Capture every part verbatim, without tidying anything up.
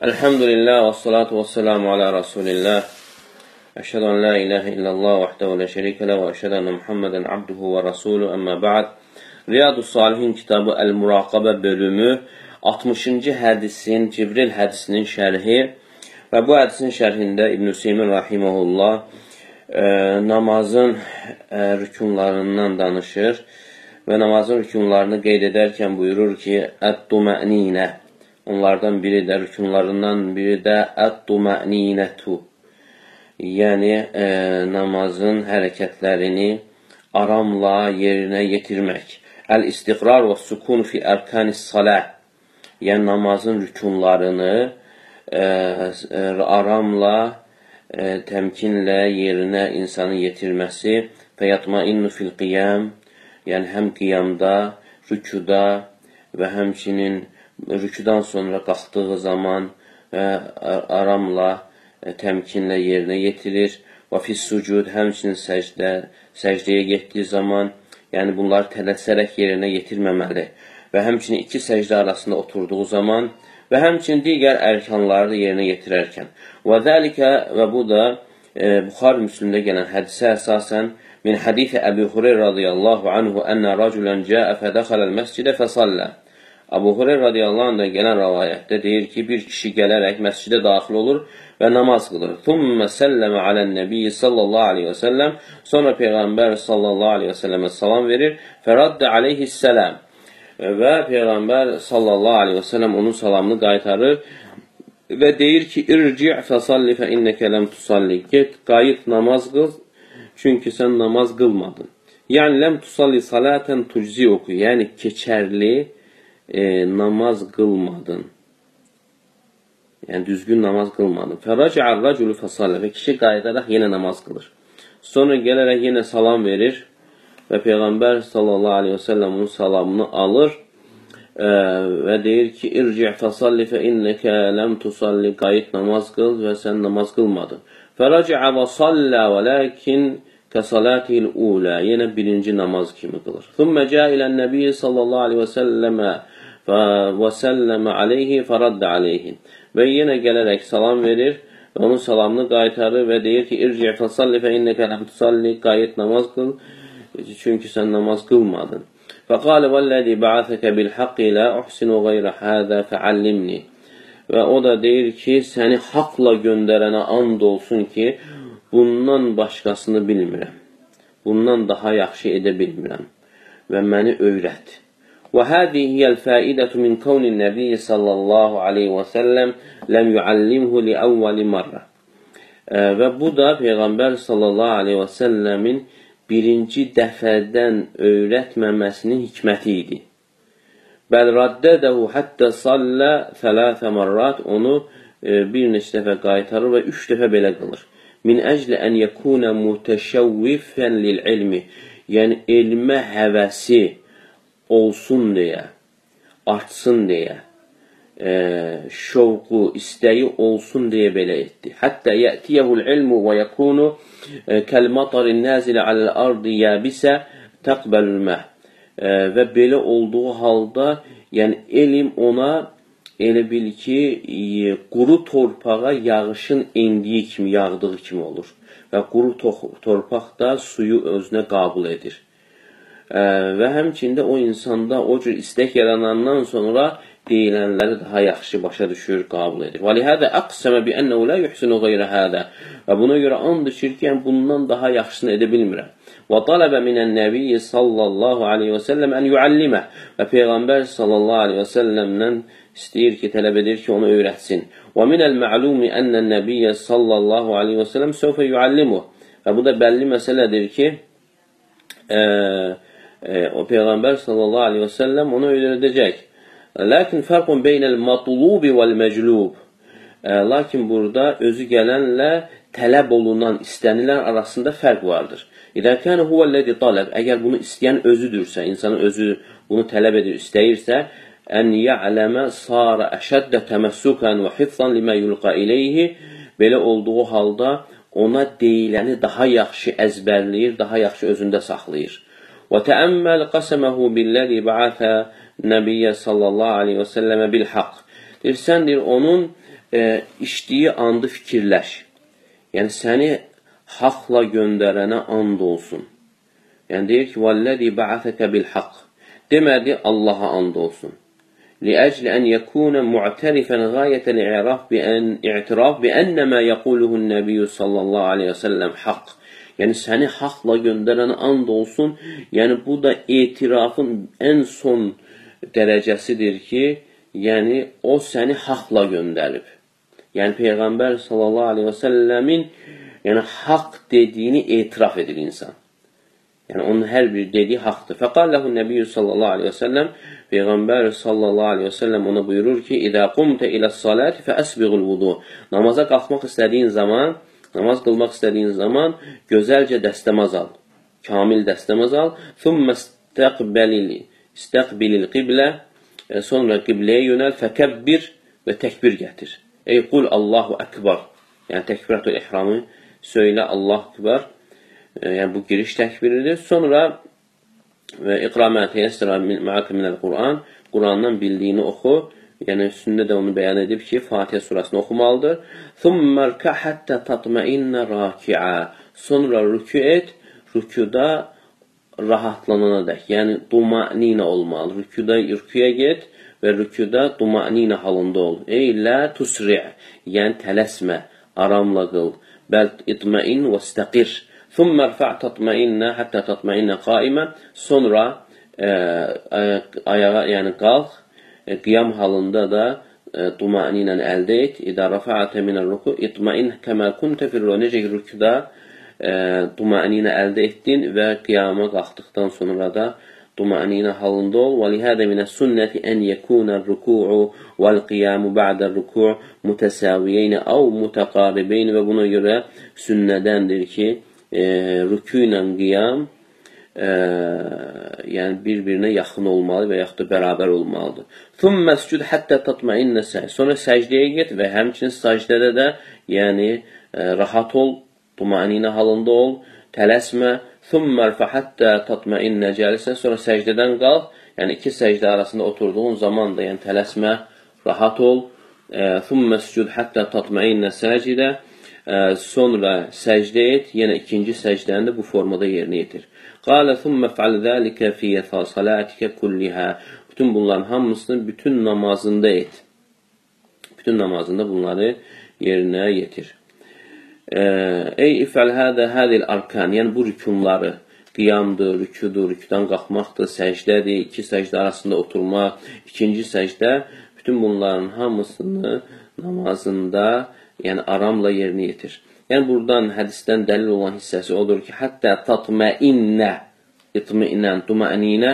Elhamdülillah və salatu və selamu alə Rasulillah. Əşhədu an la ilahə illallah vəhdəhu lə şərikə ləh və əşhədu ənə Muhammədən abduhu və rasuluhu. Əmmə ba'd. Riyadus Salihin kitabı Əl-Muraqabə bölümü altmışıncı hədisin, Cibril hədisinin şərhi və bu hədisin şərhində İbn Hüseymin rahimehullah e, namazın e, rükunlarından danışır və namazın rükunlarını qeyd edərkən buyurur ki, Ət-Tuma'ninə. Onlardan biri də, rükunlarından biri də Ət-Tuma'ninətu. Yəni, e, namazın hərəkətlərini aramla yerinə yetirmək. Əl-istiqrar və sukun fi ərkanis-salah. Yəni, namazın rükunlarını e, aramla, e, təmkinlə yerinə insanın yetirməsi. Fəyatmainnu fil-qiyam. Yəni, həm qiyamda, rükuda və həmçinin rükudan sonra qalxdığı zaman və aramla, təmkinlə yerinə yetirir. Və fis-sucud, həmçinin səcdə, səcdəyə getdiyi zaman, yəni bunları tələsərək yerinə yetirməməli. Və həmçinin iki səcdə arasında oturduğu zaman və həmçinin digər ərkanları yerinə yetirərkən. Və zəlikə, və bu da e, Buxari Müslimdə gələn hədisə əsasən min hadithi Əbu Hureyra radiyallahu anhu ənə raculən cəə fədəxələl məscidə fəsallə. Əbu Hureyra radiyallahu anhdan gələn rəvayətdə deyir ki, bir kişi gələrək məscidə daxil olur və namaz qılır. Thumma səlləmə alən-nəbiyyi sallallahu aleyhi və səlləm. Sonra Peyğəmbər sallallahu aleyhi və səlləmə salam verir. Fəraddə aleyhissələm. Və Peyğəmbər sallallahu aleyhi və səlləm onun salamını qaytarır və deyir ki, irci' fəsalli fə innəkə ləm tusalli. Get, qayıt, namaz qıl, çünki sən namaz qılmadın. Yəni, ləm tusalli salətən tuczi oku. Yəni, keçərli E, namaz qılmadın. Yəni, düzgün namaz qılmadın. Fəracə'ər rəculü fəsallə. Və kişi qayıdaraq yenə namaz qılır. Sonra gələrək yenə salam verir və Peyğəmbər sallallahu aleyhi və səlləm onun salamını alır e, və deyir ki, irci' fəsalli fə innəkə ləm tusalli. Qayıt, namaz qıl və sən namaz qılmadın. Fəracə'ə və sallə və ləkin kəsalatihil ulə. Yenə birinci namaz kimi qılır. Thumma cəə ilən-nəbiyyə sallallahu aleyhi və səlləmə və səlləmə aleyhi fəraddə aleyhi. Və yenə gələrək salam verir və onun salamını qaytarır və deyir ki, irci' fəsalli fə innəkə ləm tusalli. Qayıt, namaz qıl, çünki sən namaz qılmadın. Fəqalə vəlləzi bə'athəkə bil-haqqi lə uhsinu qeyrə həzə fəallimni. Və o da deyir ki, səni haqla göndərənə and olsun ki, bundan başqasını bilmirəm. Bundan daha yaxşı edə bilmirəm. Və məni öyrət. Və hədihi hiyəl fəidətü min kavnin nəbiyyə sallallahu aleyhi və səlləm ləm yuallimhu li əvvəli marrə. Və bu da Peyğəmbər sallallahu aleyhi və səlləmin birinci dəfədən öyrətməməsinin hikməti idi. Bəl raddədəhu həttə sallə thələthə marrat. Onu e, bir neçə dəfə qaytarır və üç dəfə belə qılır. Min əclə ən yəkunə mutəşəvvifən lil-ilmi. Yəni, elmə həvəsi olsun deyə, artsın deyə, e, şovqu, istəyi olsun deyə belə etdi. Həttə yətiyəhul ilmu və yəkunu e, kəl-matarin nəzilə aləl-ardı yəbisə təqbəlülməh. E, və belə olduğu halda, yəni elm ona elə bil ki, e, quru torpağa yağışın endiyi kimi, yağdığı kimi olur. Və quru torpaq da suyu özünə qabul edir. E, və həmçində o insanda o cür istək yaranandan sonra deyilənləri daha yaxşı başa düşür, qabul edir. Və lihədə əqsəmə bi ənəu lə yuhsinu qeyrə hədə. Və buna görə and içir ki, yəni, bundan daha yaxşısını edə bilmirəm. Və taləbə minən nəbiyyə sallallahu aleyhi və səlləm ən yuallimə. Və Peyğəmbər sallallahu aleyhi və səlləmdən istəyir ki, tələb edir ki, onu öyrətsin. Və minəl ma'lumi ənən nəbiyyə sallallahu aleyhi və səlləm səvfə yuallimu. Və bu da bəlli məsələdir ki, e, e, o Peyğəmbər sallallahu aleyhi və səlləm onu öyrədəcək. Lakin fərqun beynəl matlubi vəl-məclub. Lakin burada özü gələnlə tələb olunan, istənilən arasında fərq vardır. İdə kənə huvəllədi talab. Əgər bunu istəyən özüdürsə, insanın özü bunu tələb edir, istəyirsə, ən ya'ləmə sarə əşəddə təməssükən və hifzan limə yulqa iləyhi. Belə olduğu halda ona deyiləni daha yaxşı əzbərləyir, daha yaxşı özündə saxlayır. Və təəmməl qəsəməhu billəzi bə'athə Nəbiyyə sallallahu aleyhi və səlləmə bil-haqq. Deyir, sən deyir, onun e, içdiyi andı fikirləş. Yəni, səni haqla göndərənə and olsun. Yəni, deyir ki, وَالَّذِي بَعَثَكَ بِالْحَقِّ demədi, Allaha and olsun. لِأَجْلِ أَنْ يَكُونَ مُعْتَرِفًا غَايَةَ الْإِعْرَافِ بِأَنْ اِعْتِرَافِ بِأَنَّ مَا يَقُولُهُ النَّبِيُّ صَلَّى اللّٰهُ عَلَيْهِ وَسَلَّمْ حَقِّ. Yəni, səni haqla göndərənə and olsun. Yəni, bu da etirafın ən son dərəcəsidir ki, yəni, o səni haqla göndərib. Yəni, Peyğəmbər sallallahu aleyhi və səlləmin yəni, haqq dediyini etiraf edir insan. Yəni, onun hər bir dediyi haqdır. Fəqalləhu nəbiyyü sallallahu aleyhi və səlləm, Peyğəmbər sallallahu aleyhi və səlləm ona buyurur ki, İdə qumtə iləs-saləti fəəsbiğul vudu. Namaza qalxmaq istədiyin zaman, namaz qılmaq istədiyin zaman gözəlcə dəstəmaz al. Kamil dəstəmaz al. Thumma istəqbilil qiblə. Sonra qibləyə yönəl. Fəkəbbir və təkbir gətir. Ey qul Allahu Ekber. Yəni təkbiratul ihramı söylə Allahu Ekber. Yəni bu giriş təkbiridir. Sonra və iqra mə teyyəssərə mə'akə minəl Qur'an. Qur'andan bildiyini oxu. Yəni üstündə də onu bəyan edib ki, Fatihə surasını oxumalıdır. Thummerka hatta tatmainnə raki'a. Sonra rükü et. Rüküdə rahatlanana dək. Yəni dumanina olmalı. Rüküdə rüküyə get və rüküdə dumanina halında ol. Ey la tusri'. Yəni tələsmə, aramla qıl. Bəl itmain və istəqir. Thumma irfa' tatmainnə hatta tatmainnə qaimə. Sonra e, ayağa, yəni qalx. Qiyam halında da tumanina əldə et. İdə rafa'atə minəl ruku itmain kəmə kuntə fil ruku. Necə ki, rükuda tumanina əldə etdin və qiyama qalxdıqdan sonra da tumanina halında ol. Və lihədə minəs sünnəti ən yəkунər ruku'u vəl qiyamu ba'dər ruku' mütəsaviyeyni əv mütəqaribeyni. Və buna görə sünnədəndir ki, e, rüku ilə qiyam Ə, yəni bir-birinə yaxın olmalı və yaxud da bərabər olmalıdır. Thum məscud həttə tatmainnə səc. Sonra səcdəyə get və həmçinin səcdədə də yəni ə, rahat ol, tumanina halında ol, tələsmə. Thum mərfə həttə tatmainnə cəlisə. Sonra səcdədən qalx, yəni iki səcdə arasında oturduğun zaman da yəni tələsmə, rahat ol. Thum məscud həttə tatmainnə səcidə. Sonra səcdə et, yenə ikinci səcdəni də bu formada yerinə yetir. Qalə thumma fa'al zəlikə fiyyə salatikə kullihə. Bütün bunların hamısını bütün namazında et. Bütün namazında bunları yerinə yetir. Ey ifəl hədə hədil arkan. Yəni bu rükunları, qiyamdır, rükudur, rükudan qalxmaqdır, səcdədir, iki səcdə arasında oturmaq, ikinci səcdə. Bütün bunların hamısını namazında yəni aramla yerinə yetir. Yəni buradan hədisdən dəlil olan hissəsi odur ki, hətta tatmainnə, itminən, tumaninə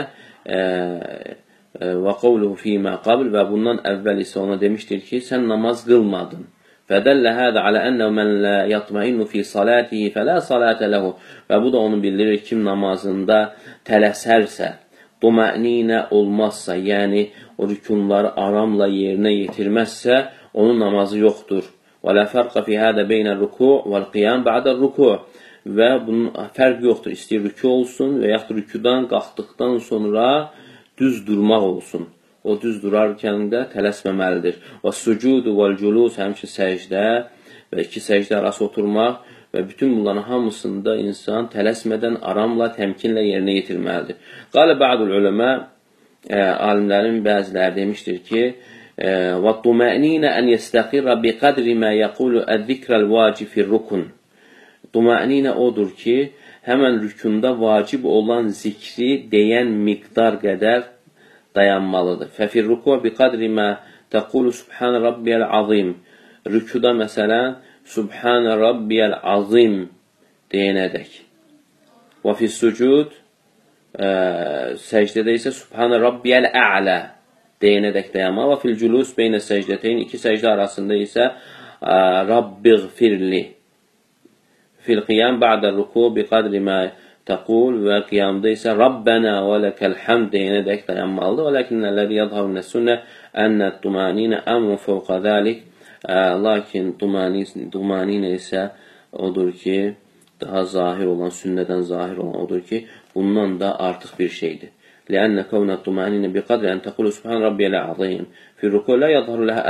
və qavluhu fīmə qabl və bundan əvvəl isə ona demişdir ki, sən namaz qılmadın. Fədəllə hədə alə ənəv mən lə yatmainnu fī salatihi fələ salətə ləhu. Və bu da onu bildirir, kim namazında tələsərsə, tumaninə olmazsa, yəni o rükunları aramla yerinə yetirməzsə, onun namazı yoxdur. Və lə fərqə fi hədə beynə rüku' vəl-qiyam bə'də rüku' və bunun fərq yoxdur. İstəyir rüku olsun və yaxud rükudan qalxdıqdan sonra düz durmaq olsun. O düz durarkən də tələsməməlidir. Və sucudu vəl-culus həmçin səcdə və iki səcdə arası oturmaq və bütün bunların hamısında insan tələsmədən aramla, təmkinlə yerinə yetirməlidir. Qalə bə'dul uləmə, alimlərin bəziləri demişdir ki, وَالطُّمَأْنِينَ أَنْ يَسْتَقِرَ بِقَدْرِ مَا يَقُولُ الذِّكْرَ الْوَاجِبِ فِي الرُّكُنِ. Tumaninə odur ki, həmən rükunda vacib olan zikri deyən miqdar qədər dayanmalıdır. فَفِي الرُّكُوَ بِقَدْرِ مَا تَقُولُ سُبْحَانَ رَبِّيَ الْعَظِيمِ. Rükuda məsələn, سُبْحَانَ رَبِّيَ الْعَظِيمِ deyənədək. وَفِي السُّجُودِ Səcdədə isə سُبْحَانَ رَبِّيَ الْأَعْلَى deyənədək dayanma. Və fil culus beynə səcdəteyn, iki səcdə arasında isə Rabbiğfirli. Fil qiyam ba'də ruku bi qadri mə təqul və qiyamda isə Rabbənə və ləkəl həmd deyənədək dayanmalıdır. Və ləkinnələri yadhavunə sünnə ənət tumaninə əmun fəvqə zəlik. Lakin tumaninə isə odur ki, daha zahir olan, sünnədən zahir olan odur ki, bundan da artıq bir şeydir. لأن كون الطمأنينة بقدر أن تقول سبحان ربي العظيم في الركوع لا يظهر لها أثر.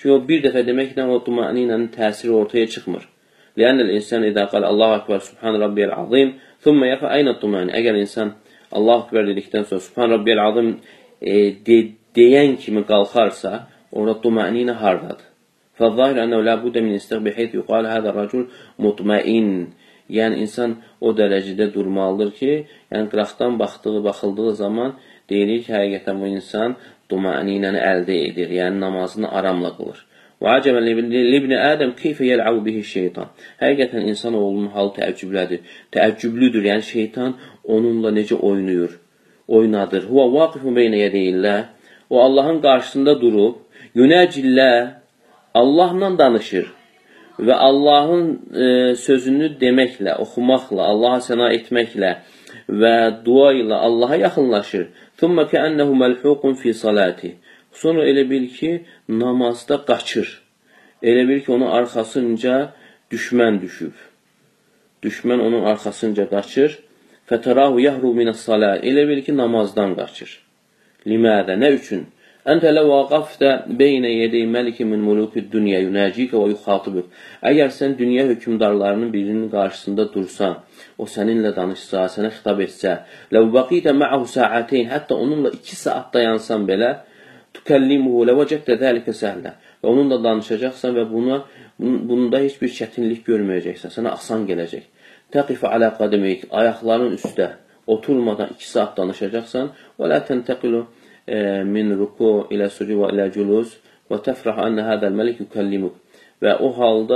Çünki o bir dəfə deməklə o tumaninanın təsiri ortaya çıxmır. Lianna al-insan idza qala Allahu akbar subhan rabbiyal azim thumma yaqa ayna tumanin. Əgər insan Allahu akbar dedikdən sonra subhan rabbiyal azim e, de, deyən kimi qalxarsa, orada tumanina hardadır? Fəzahir ənəhu la budda min istiq bihayth yuqal hada racul mutmain. Yəni insan o dərəcədə durmalıdır ki, yəni qıraqdan baxdığı, baxıldığı zaman deyilir ki, həqiqətən bu insan tumaninanı əldə edir, yəni namazını aramla qılır. Və acəbən libni Ədəm keyfə yəl'av bihi şeytan. Həqiqətən insan oğlunun halı təəccüblədir. Təəccüblüdür, yəni şeytan onunla necə oynayır, oynadır. Huvə vaqifun beynə yədeyillah. O Allahın qarşısında durub, yunəcillə, Allahla danışır və Allahın e, sözünü deməklə, oxumaqla, Allaha səna etməklə və dua ilə Allaha yaxınlaşır. Thumma kəənəhu məlhuqun fi salati. Sonra elə bil ki, namazda qaçır. Elə bil ki, onun arxasınca düşmən düşüb. Düşmən onun arxasınca qaçır. Fətərahu yəhru minəs-salat. Elə bil ki, namazdan qaçır. Limədə, nə üçün? Əntə lə vaqafdə beynə yedəy məliki min mulukid dünya yunəcikə və yuxatıbıq. Əgər sən dünya hökümdarlarının birinin qarşısında dursan, o səninlə danışsa, sənə xitab etsə, ləv baqitə mə'ahu sa'ateyn, hətta onunla iki saat dayansan belə, tükəllimuhu ləvəcəkdə dəlikə səhlə. Və onunla danışacaqsan və buna, bunda heç bir çətinlik görməyəcəksən, sənə asan gələcək. Təqifə alə qədəməyik, ayaqların üstə oturmadan iki saat danışacaqsan, və lə təntəqilu min ruku ilə sucu və ilə culus və təfrah ənə hədəl məlik yükəllimuk. Və o halda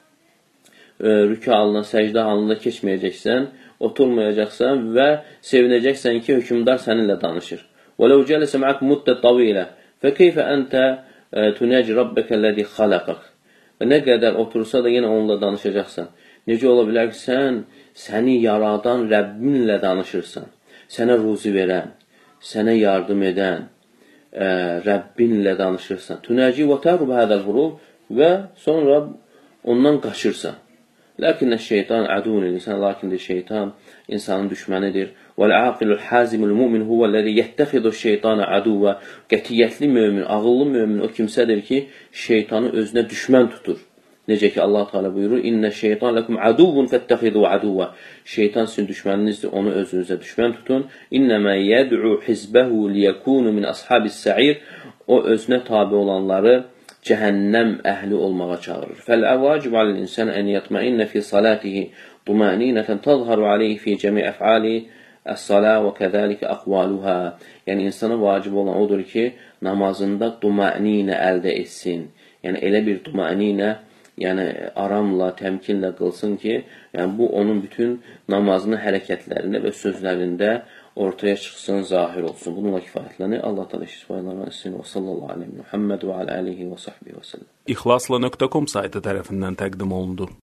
e, rükü halına, səcdə halında keçməyəcəksən, oturmayacaqsan və sevinəcəksən ki, hökümdar səninlə danışır. Və ləv cələsə məək müddət tavilə fə keyfə əntə tunəci rabbəkə ləzi xaləqək. Və nə qədər otursa da yenə onunla danışacaqsan. Necə ola bilər ki, sən səni yaradan Rəbbinlə danışırsan, sənə ruzi verən, sənə yardım edən ə, Rəbbinlə danışırsan. Tunəci və tərub hədəl hurub və sonra ondan qaçırsan. Lakinnə şeytan ədun insan, lakin də şeytan insanın düşmənidir. Vəl-aqilul hazimul mu'min huvəl-ləzi yəttəxidu şeytana əduvə. Qətiyyətli mömin, ağıllı mömin o kimsədir ki, şeytanı özünə düşmən tutur. Necə ki, Allah Teala buyurur, İnnə şeytan ləkum əduvun fəttəxidu əduvə. Şeytan sizin düşməninizdir, onu özünüzə düşmən tutun. İnnəmə yəd'u hizbəhu liyəkunu min ashabis sa'ir. O özünə tabi olanları cəhənnəm əhli olmağa çağırır. Fəl-əvacib aləl-insən ən yətməinnə fi salatihi tumaninətən tazharu aleyhi fi cəmi əf'ali əs-salə və kəzəlikə əqvaluhə. Yəni, insana vacib olan odur ki, namazında tumaninə əldə etsin. Yəni, elə bir tumaninə, yəni aramla, təmkinlə qılsın ki, yəni bu onun bütün namazının hərəkətlərində və sözlərində ortaya çıxsın, zahir olsun. Bununla kifayətlənir. Allah təala şifayələr versin. Və sallallahu aleyhi Muhammed və alə alihi və sahbihi və səlləm. İxlasla nöqtə com saytı tərəfindən təqdim olundu.